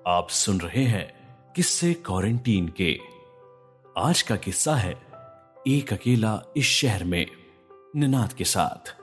आप सुन रहे हैं किस्से क्वारंटीन के। आज का किस्सा है एक अकेला इस शहर में, निनाद के साथ।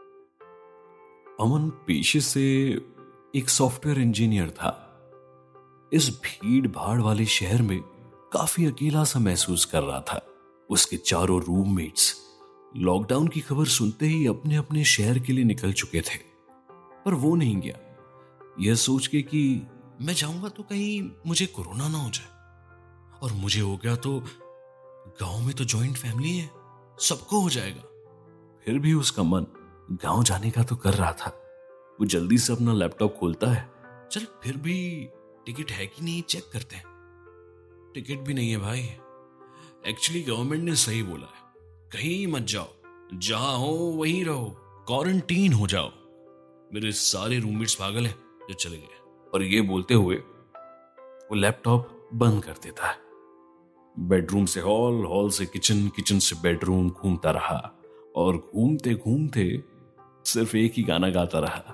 अमन पेशे से एक सॉफ्टवेयर इंजीनियर था। इस भीड़ भाड़ वाले शहर में काफी अकेला सा महसूस कर रहा था। उसके चारों रूममेट्स लॉकडाउन की खबर सुनते ही अपने अपने शहर के लिए निकल चुके थे, पर वो नहीं गया, यह सोच के कि मैं जाऊंगा तो कहीं मुझे कोरोना ना हो जाए, और मुझे हो गया तो गांव में तो जॉइंट फैमिली है, सबको हो जाएगा। फिर भी उसका मन गांव जाने का तो कर रहा था। वो जल्दी से अपना लैपटॉप खोलता है। चल फिर भी टिकट है कि नहीं चेक करते हैं। टिकट भी नहीं है भाई। एक्चुअली गवर्नमेंट ने सही बोला है, कहीं मत जाओ, जहां हो वहीं रहो, क्वारंटीन हो जाओ। मेरे सारे रूममेट्स पागल हैं जो चले गए। और ये बोलते हुए वो लैपटॉप बंद कर देता है। बेडरूम से हॉल, हॉल से किचन, किचन से बेडरूम घूमता रहा, और घूमते घूमते सिर्फ एक ही गाना गाता रहा।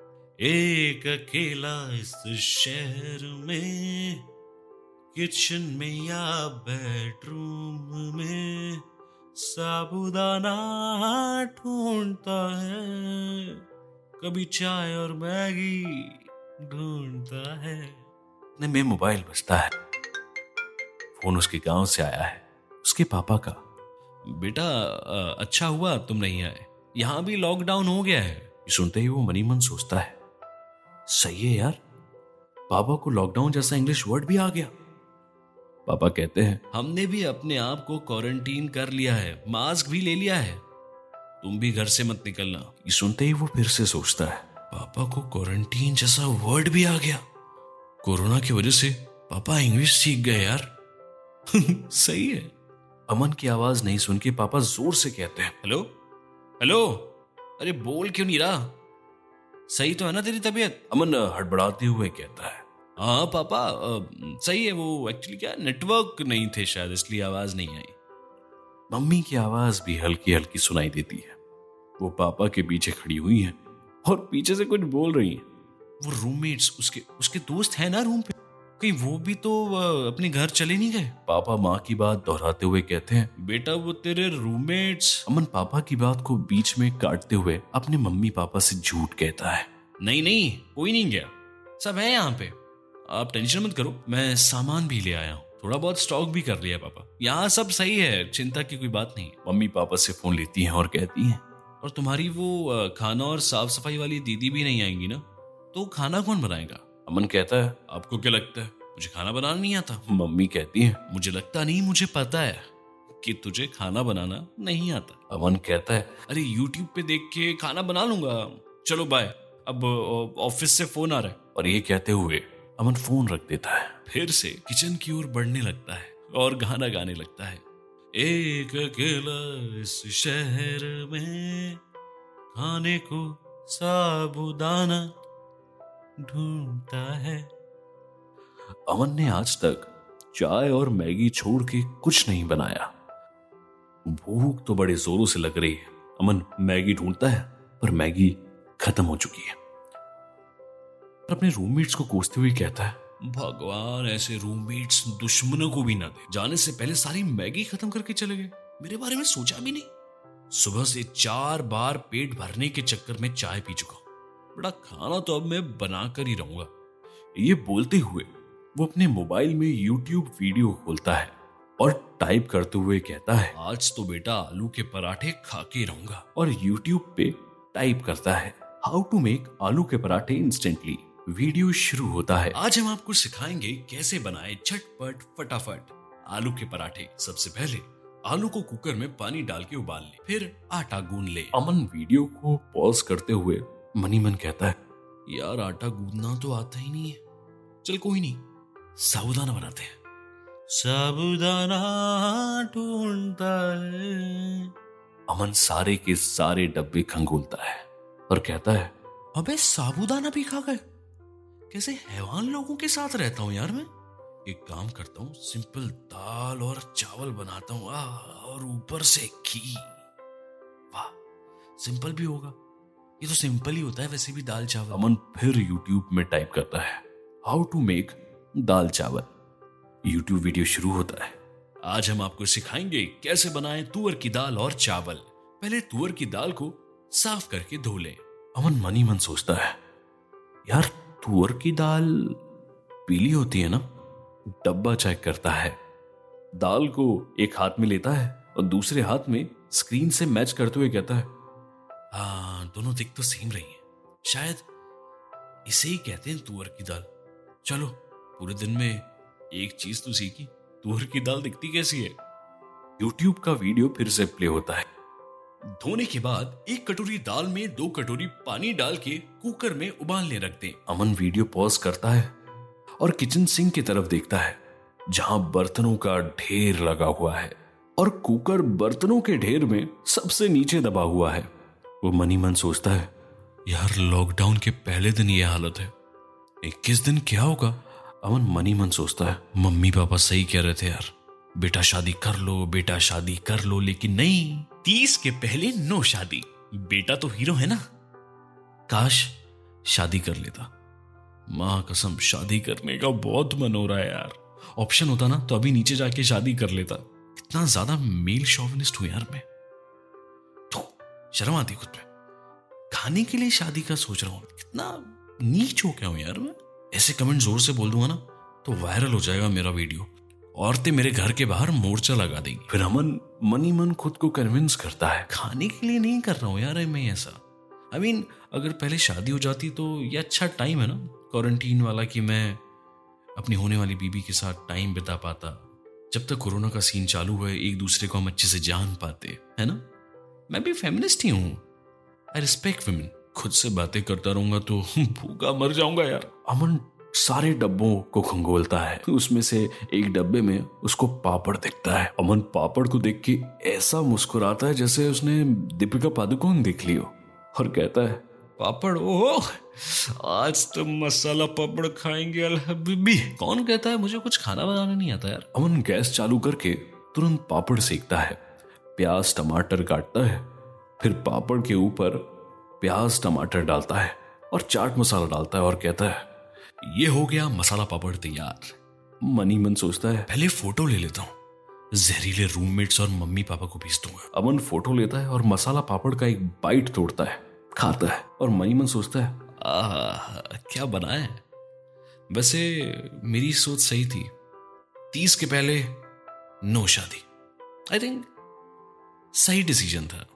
एक अकेला इस शहर में, किचन में या बेडरूम में, साबुदाना ढूंढता है, कभी चाय और मैगी ढूंढता है। इतने में मोबाइल बजता है। फोन उसके गांव से आया है, उसके पापा का। बेटा, अच्छा हुआ तुम नहीं आए, यहां भी लॉकडाउन हो गया है। सुनते ही वो मनी मन सोचता है, सही है यार, पापा को लॉकडाउन जैसा इंग्लिश वर्ड भी आ गया। पापा कहते हैं, हमने भी अपने आप को क्वारंटीन कर लिया है, मास्क भी ले लिया है, तुम भी घर से मत निकलना। ये सुनते ही वो फिर से सोचता है, पापा को क्वारंटीन जैसा वर्ड भी आ गया। कोरोना की वजह से पापा इंग्लिश सीख गए यार। सही है। अमन की आवाज नहीं सुन के पापा जोर से कहते हैं, हेलो हेलो, अरे बोल क्यों नहीं रहा, सही तो है ना तेरी तबीयत? अमन हड़बड़ाते हुए कहता है, हाँ पापा सही है, वो एक्चुअली क्या नेटवर्क नहीं थे शायद, इसलिए आवाज नहीं आई। मम्मी की आवाज भी हल्की हल्की सुनाई देती है। वो पापा के पीछे खड़ी हुई हैं और पीछे से कुछ बोल रही हैं। वो रूममेट्स उसके दोस्त हैं ना रूम पे, कहीं वो भी तो अपने घर चले नहीं गए? पापा माँ की बात दोहराते हुए कहते हैं, बेटा वो तेरे रूममेट्स। अमन पापा की बात को बीच में काटते हुए अपने मम्मी पापा से झूठ कहता है, नहीं नहीं कोई नहीं गया, सब है यहाँ पे, आप टेंशन मत करो, मैं सामान भी ले आया हूँ, थोड़ा बहुत स्टॉक भी कर लिया पापा, यहाँ सब सही है, चिंता की कोई बात नहीं। मम्मी पापा से फोन लेती हैं और कहती हैं, और तुम्हारी वो खाना और साफ सफाई वाली दीदी भी नहीं आएंगी ना, तो खाना कौन बनाएगा? अमन कहता है, आपको क्या लगता है मुझे खाना बनाना नहीं आता? मम्मी कहती है, मुझे लगता नहीं, मुझे पता है कि तुझे खाना बनाना नहीं आता। अमन कहता है, अरे यूट्यूब पे देख के खाना बना लूंगा, चलो बाय, अब ऑफिस से फोन आ रहा है। और ये कहते हुए अमन फोन रख देता है। फिर से किचन की ओर बढ़ने लगता है और गाना गाने लगता है, एक अकेला इस शहर में, खाने को साबुदाना ढूंढता है। अमन ने आज तक चाय और मैगी छोड़ के कुछ नहीं बनाया। भूख तो बड़े जोरों से लग रही है। अमन मैगी ढूंढता है, पर मैगी खत्म हो चुकी है। अपने रूममेट्स को कोसते हुए कहता है, भगवान ऐसे रूममेट्स दुश्मनों को भी ना दे, जाने से पहले सारी मैगी खत्म करके चले गए, मेरे बारे में सोचा भी नहीं। सुबह से 4 बार पेट भरने के चक्कर में चाय पी चुका हूं, बड़ा खाना तो अब मैं बना कर ही रहूंगा। ये बोलते हुए वो अपने मोबाइल में यूट्यूब वीडियो खोलता है और टाइप करते हुए कहता है, आज तो बेटा आलू के पराठे खा के रहूंगा। और यूट्यूब पे टाइप करता है, हाउ टू मेक आलू के पराठे इंस्टेंटली। वीडियो शुरू होता है, आज हम आपको सिखाएंगे कैसे बनाए झटपट फटाफट आलू के पराठे। सबसे पहले आलू को कुकर में पानी डाल के उबाल ले, फिर आटा गूंद ले। अमन वीडियो को पॉज करते हुए मनी मन कहता है, यार आटा गूंदना तो आता ही नहीं है, चल कोई नहीं, साबुदाना बनाते हैं। साबुदाना ढूंढता है। अमन सारे के सारे डब्बे खंगोलता है और कहता है, अबे साबुदाना भी खा गए, कैसे हैवान लोगों के साथ रहता हूं यार मैं। एक काम करता हूं, सिंपल दाल और चावल बनाता हूं, और ऊपर से घी। वाह, सिंपल भी होगा, ये तो सिंपल ही होता है वैसे भी दाल चावल। अमन फिर यूट्यूब में टाइप करता है, हाउ टू मेक दाल चावल। यूट्यूब वीडियो शुरू होता है। आज हम आपको सिखाएंगे कैसे बनाएं तुअर की दाल और चावल। पहले तुअर की दाल को साफ करके धो लें। अमन मन ही मन सोचता है, यार तुअर की दाल पीली होती है ना। डब्बा चेक करता है, दाल को एक हाथ में लेता है और दूसरे हाथ में स्क्रीन से मैच करते हुए कहता है, हाँ दोनों दिख तो सेम रही हैं, शायद इसे ही कहते हैं तुअर की दाल। चलो पूरे दिन में एक चीज तो सीखी, तुअर की दाल दिखती कैसी है। यूट्यूब का वीडियो फिर से प्ले होता है। धोने के बाद 1 कटोरी दाल में 2 कटोरी पानी डाल के कुकर में उबालने रख दें। अमन वीडियो पॉज करता है और किचन सिंक की तरफ देखता है जहां बर्तनों का ढेर लगा हुआ है और कुकर बर्तनों के ढेर में सबसे नीचे दबा हुआ है। वो मन ही मन सोचता है, यार लॉकडाउन के पहले दिन ये हालत है, 21 दिन क्या होगा। अमन मन ही मन सोचता है, मम्मी पापा सही कह रहे थे यार, बेटा शादी कर लो, बेटा शादी कर लो, लेकिन नहीं, 30 के पहले नो शादी। बेटा तो हीरो है ना, काश शादी कर लेता। मां कसम शादी करने का बहुत मन हो रहा है यार। ऑप्शन होता ना तो अभी नीचे जाके शादी कर लेता। कितना ज्यादा मेल शॉविनिस्ट हूं यार मैं, तो शर्म आती खुद पे। खाने के लिए शादी का सोच रहा हूं, कितना नीच हो गया हूं यार मैं। ऐसे कमेंट जोर से बोल दूंगा ना तो वायरल हो जाएगा मेरा वीडियो, औरतें मेरे घर के बाहर मोर्चा लगा देंगी। फिर अमन मन ही मन खुद को कन्विंस करता है, खाने के लिए नहीं कर रहा हूं यार मैं ऐसा। I mean, अगर पहले शादी हो जाती तो ये अच्छा टाइम है ना क्वारंटीन वाला, कि मैं अपनी होने वाली बीबी के साथ टाइम बिता पाता। जब तक कोरोना का सीन चालू है एक दूसरे को हम अच्छे से जान पाते, है ना। मैं भी फेमिनिस्ट ही हूं, आई रिस्पेक्ट वुमेन। खुद से बातें करता रहूंगा तो भूखा मर जाऊंगा यार। अमन सारे डब्बों को खंगोलता है, उसमें से एक डब्बे में उसको पापड़ दिखता है। अमन पापड़ को देख के ऐसा मुस्कुराता है जैसे उसने दीपिका पादुकोण देख ली हो, और कहता है, पापड़, ओह आज तो मसाला पापड़ खाएंगे अल हबीबी। कौन कहता है मुझे कुछ खाना बनाना नहीं आता यार। अमन गैस चालू करके तुरंत पापड़ सेकता है, प्याज टमाटर काटता है, फिर पापड़ के ऊपर प्याज टमाटर डालता है और चाट मसाला डालता है और कहता है, ये हो गया मसाला पापड़ तैयार। मन ही मन सोचता है, पहले फोटो ले लेता हूं, जहरीले रूममेट्स और मम्मी पापा को भेज दूंगा। अमन फोटो लेता है और मसाला पापड़ का एक बाइट तोड़ता है, खाता है और मन ही मन सोचता है, क्या बना है। वैसे मेरी सोच सही थी, 30 के पहले नो शादी। आई थिंक सही डिसीजन था।